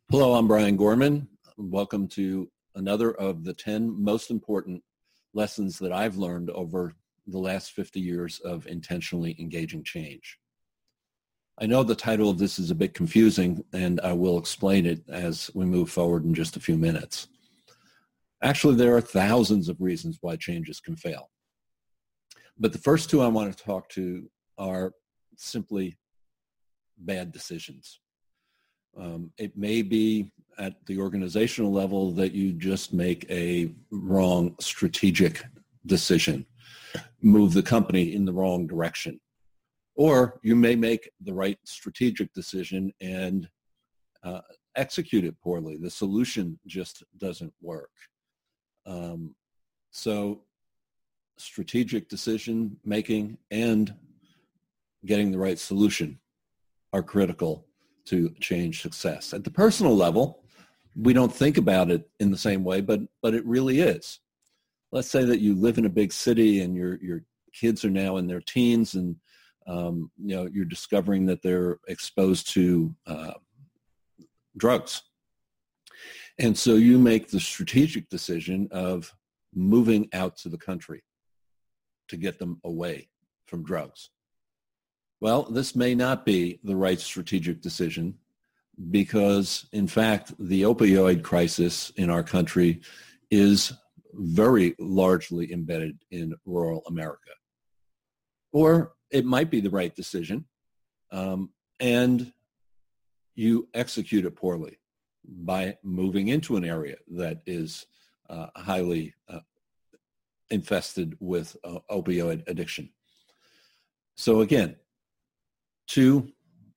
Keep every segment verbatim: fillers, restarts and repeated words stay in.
Hello, I'm Brian Gorman. Welcome to another of the ten most important lessons that I've learned over the last fifty years of intentionally engaging change. I know the title of this is a bit confusing, and I will explain it as we move forward in just a few minutes. Actually, there are thousands of reasons why changes can fail. But the first two I want to talk to are simply bad decisions. Um, it may be at the organizational level that you just make a wrong strategic decision, move the company in the wrong direction. Or you may make the right strategic decision and uh, execute it poorly. The solution just doesn't work. Um, so strategic decision making and getting the right solution are critical to change success. At the personal level, we don't think about it in the same way, but but it really is. Let's say that you live in a big city and your your kids are now in their teens, and um, you know you're discovering that they're exposed to uh, drugs, and so you make the strategic decision of moving out to the country to get them away from drugs. Well, this may not be the right strategic decision because, in fact, the opioid crisis in our country is very largely embedded in rural America. Or it might be the right decision, um, and you execute it poorly by moving into an area that is uh, highly uh, infested with uh, opioid addiction. So again, two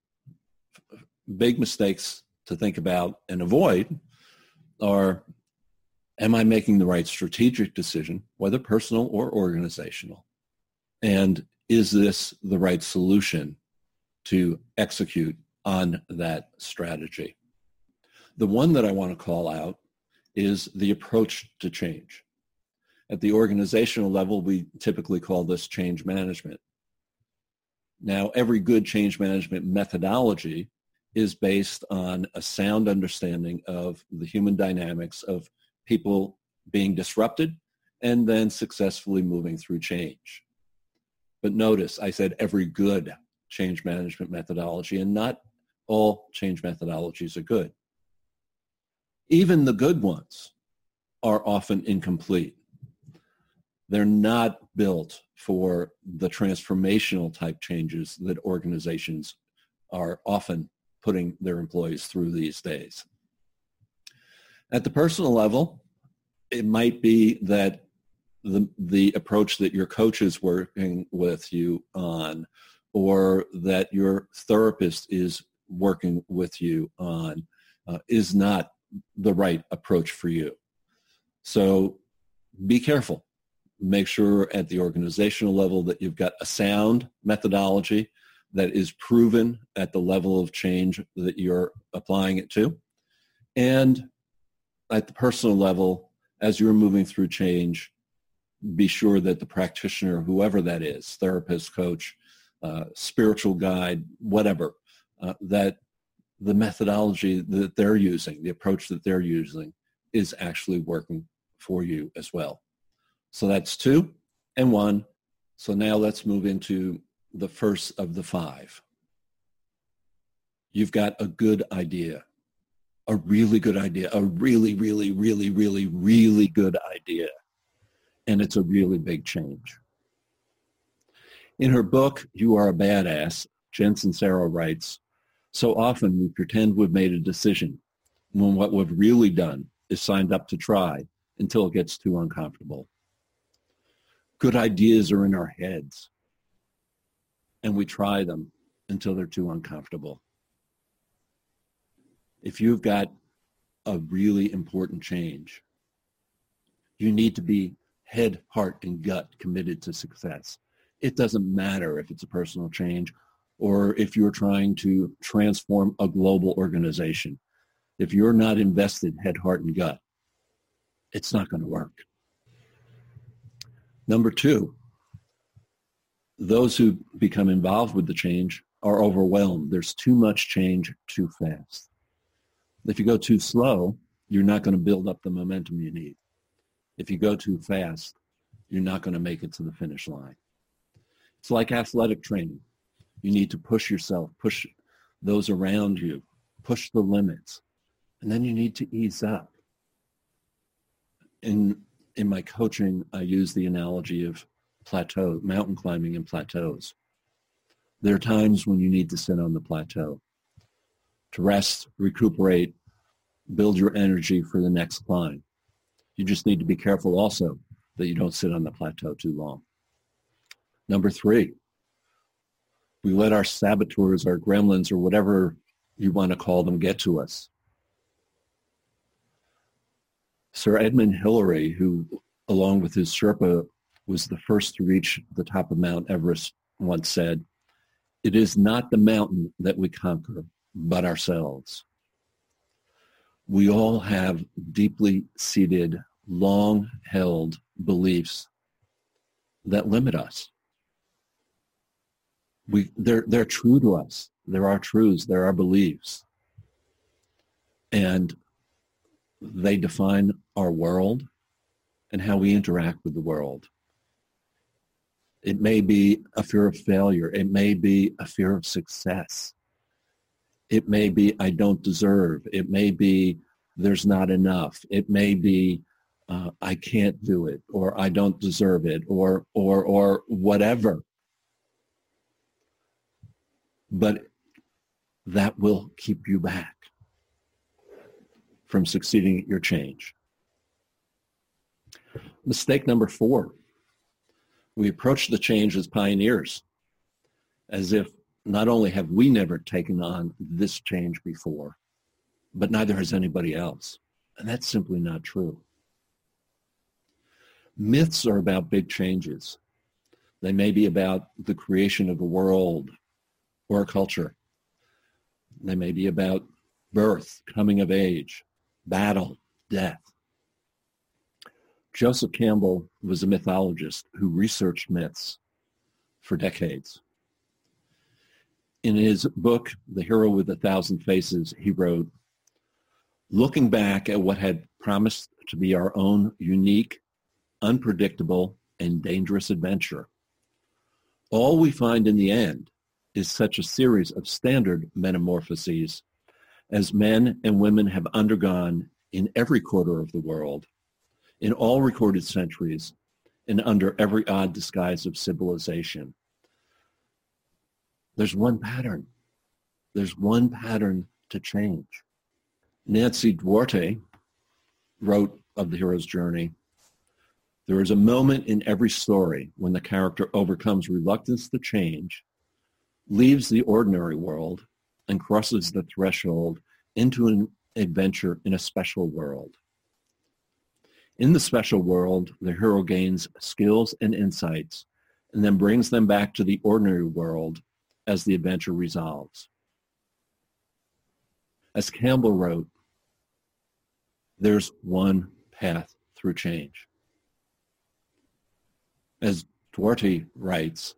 big mistakes to think about and avoid are, am I making the right strategic decision, whether personal or organizational? And is this the right solution to execute on that strategy? The one that I want to call out is the approach to change. At the organizational level, we typically call this change management. Now, every good change management methodology is based on a sound understanding of the human dynamics of people being disrupted and then successfully moving through change. But notice, I said every good change management methodology, and not all change methodologies are good. Even the good ones are often incomplete. They're not built for the transformational type changes that organizations are often putting their employees through these days. At the personal level, it might be that the, the approach that your coach is working with you on, or that your therapist is working with you on, uh, is not the right approach for you. So be careful. Make sure at the organizational level that you've got a sound methodology that is proven at the level of change that you're applying it to. And at the personal level, as you're moving through change, be sure that the practitioner, whoever that is, therapist, coach, uh, spiritual guide, whatever, uh, that the methodology that they're using, the approach that they're using, is actually working for you as well. So that's two and one. So now let's move into the first of the five. You've got a good idea, a really good idea, a really, really, really, really, really good idea. And it's a really big change. In her book, You Are a Badass, Jen Sincero writes, so often we pretend we've made a decision when what we've really done is signed up to try until it gets too uncomfortable. Good ideas are in our heads, and we try them until they're too uncomfortable. If you've got a really important change, you need to be head, heart, and gut committed to success. It doesn't matter if it's a personal change or if you're trying to transform a global organization. If you're not invested head, heart, and gut, it's not going to work. Number two, those who become involved with the change are overwhelmed. There's too much change too fast. If you go too slow, you're not going to build up the momentum you need. If you go too fast, you're not going to make it to the finish line. It's like athletic training. You need to push yourself, push those around you, push the limits, and then you need to ease up. In, in my coaching, I use the analogy of plateau, mountain climbing and plateaus. There are times when you need to sit on the plateau to rest, recuperate, build your energy for the next climb. You just need to be careful also that you don't sit on the plateau too long. Number three, we let our saboteurs, our gremlins, or whatever you want to call them, get to us. Sir Edmund Hillary, who, along with his Sherpa, was the first to reach the top of Mount Everest, once said, "It is not the mountain that we conquer, but ourselves." We all have deeply seated, long-held beliefs that limit us. We, they're, they're true to us. They're our truths. They're our beliefs. And they define our world and how we interact with the world. It may be a fear of failure. It may be a fear of success. It may be I don't deserve. It may be there's not enough. It may be uh, I can't do it, or I don't deserve it, or or or whatever. But that will keep you back from succeeding at your change. Mistake number four. We approach the change as pioneers, as if not only have we never taken on this change before, but neither has anybody else. And that's simply not true. Myths are about big changes. They may be about the creation of a world or a culture. They may be about birth, coming of age, battle, death. Joseph Campbell was a mythologist who researched myths for decades. In his book, The Hero with a Thousand Faces, he wrote, "Looking back at what had promised to be our own unique, unpredictable, and dangerous adventure, all we find in the end is such a series of standard metamorphoses as men and women have undergone in every quarter of the world, in all recorded centuries, and under every odd disguise of civilization. There's one pattern. There's one pattern to change." Nancy Duarte wrote of the hero's journey, "There is a moment in every story when the character overcomes reluctance to change, leaves the ordinary world, and crosses the threshold into an adventure in a special world. In the special world, the hero gains skills and insights and then brings them back to the ordinary world as the adventure resolves." As Campbell wrote, there's one path through change. As Duarte writes,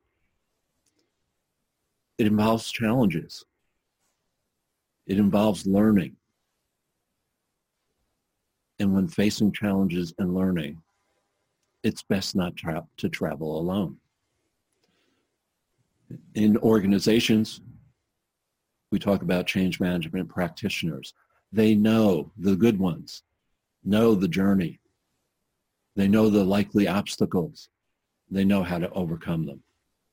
it involves challenges. It involves learning. And when facing challenges and learning, it's best not tra- to travel alone. In organizations, we talk about change management practitioners. They know, the good ones, know the journey. They know the likely obstacles. They know how to overcome them.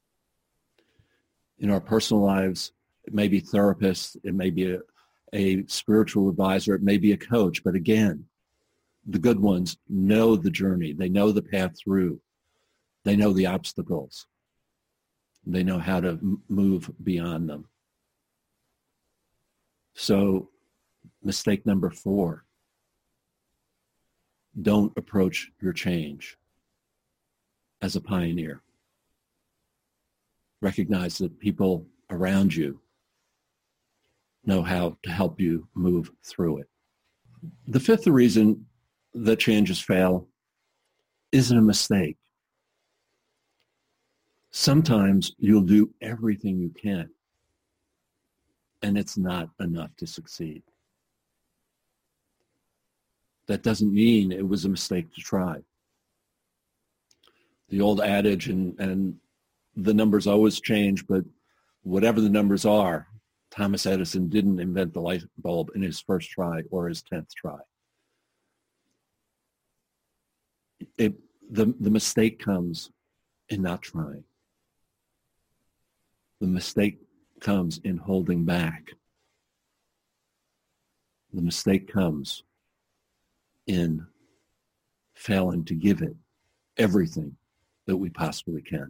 In our personal lives, it may be therapists, it may be a, a spiritual advisor, it may be a coach, but again, the good ones know the journey. They know the path through. They know the obstacles. They know how to m- move beyond them. So, mistake number four, don't approach your change as a pioneer. Recognize that people around you know how to help you move through it. The fifth reason that changes fail isn't a mistake. Sometimes you'll do everything you can, and it's not enough to succeed. that doesn't mean it was a mistake to try. The old adage, and, and the numbers always change, but whatever the numbers are, Thomas Edison didn't invent the light bulb in his first try or his tenth try. It, the, the mistake comes in not trying. The mistake comes in holding back. The mistake comes in failing to give it everything that we possibly can.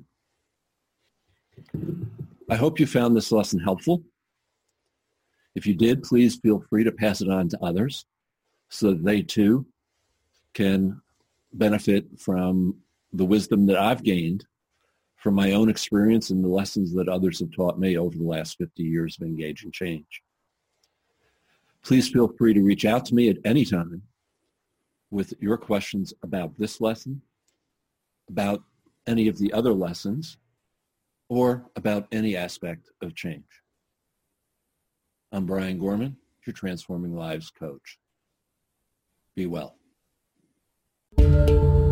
I hope you found this lesson helpful. If you did, please feel free to pass it on to others so that they too can benefit from the wisdom that I've gained from my own experience and the lessons that others have taught me over the last fifty years of engaging change. Please feel free to reach out to me at any time with your questions about this lesson, about any of the other lessons, or about any aspect of change. I'm Brian Gorman, your Transforming Lives coach. Be well.